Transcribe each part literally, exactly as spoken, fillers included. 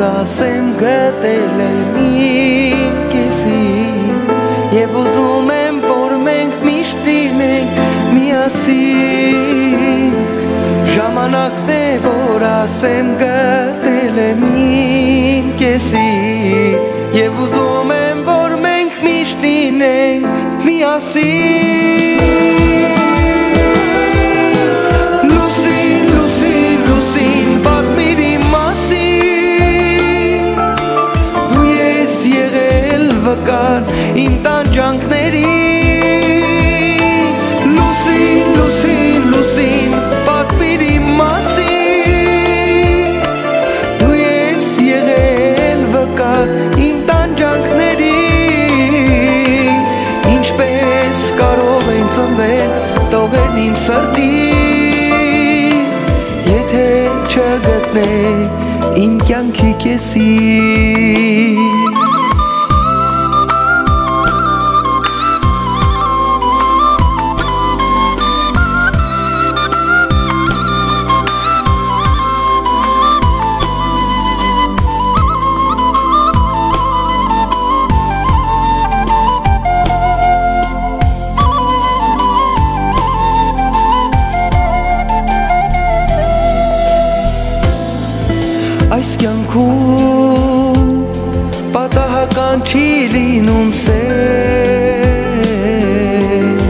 ասեմ գտել եմ իմ կեսի Եվ ուզում եմ, որ մենք միշտ լինենք միասին Ժամանակն է, որ ասեմ գտել եմ իմ կեսի Եվ ուզում եմ, որ մենք միշտ լինենք միասին Լուսին, լուսին, լուսին, պատմիր իմ մասին Դու ես եղել վկար իմ տանջանքների Լուսին, լուսին, լուսին, պատմիր իմ մասին Դու ես եղել վկար իմ տանջանքների Ինչպես կարող են ծնվել տողերն իմ սրտի Եթե չգտնեի իմ կյանքի կեսի Այս կյանքում պատահական չի լինում սեր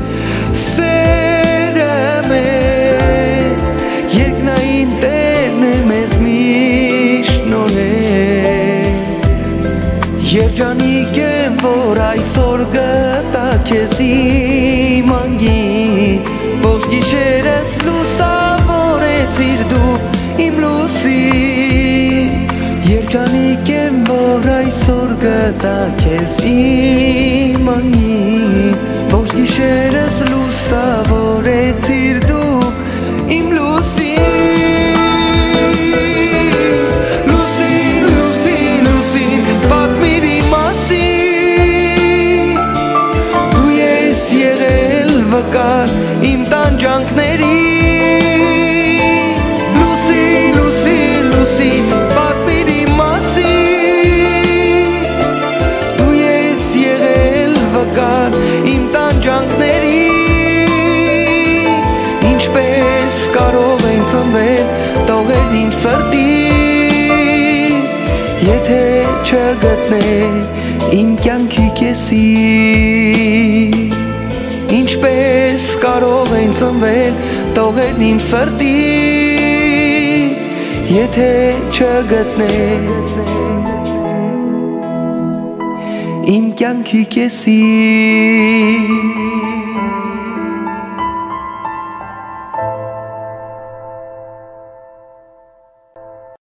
Սերը մեր երկնային Տերն է մեզ միշտ նորել Երջանիկ եմ, որ այսօր գտա քեզ իմ անգին Ողջ գիշերս լուսավորեցիր դու իմ լուսին Երջանիկ եմ, որ այսօր գտա քեզ իմ անգին Ողջ գիշերս լուսավորեցիր դու իմ լուսին Լուսին, լուսին, լուսին, պատմիր իմ մասին Դու ես եղել վկար իմ տանջանքների Իմ տանջանքների Ինչպես կարող են ծնվել տողերն իմ սրտի Եթե չգտնեի իմ կյանքի կեսի Ինչպես կարող են ծնվել տողերն իմ սրտի Եթե չգտնեի իմ կյանքի կեսի